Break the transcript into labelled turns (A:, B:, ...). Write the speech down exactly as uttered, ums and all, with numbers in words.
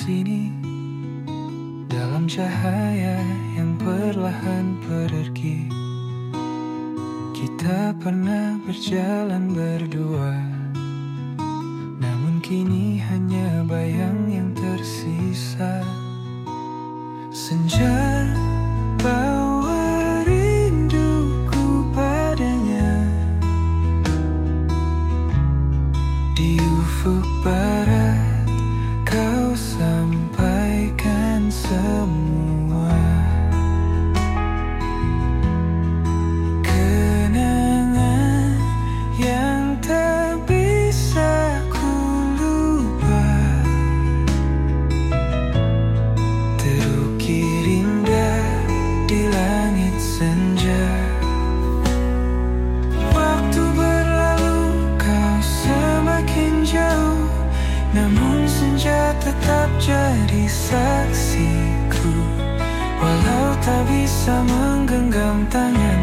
A: sini, dalam cahaya yang perlahan pergi. Kita pernah berjalan berdua, namun kini hanya bayang yang tersisa. Senja bawa rinduku padanya, di ufuk barat kau sampaikan semua. Kenangan yang tak bisa ku lupa, terukir indah di langit senja. Waktu berlalu kau semakin jauh, namun senja tetap jadi saksiku. Walau tak bisa menggenggam tangan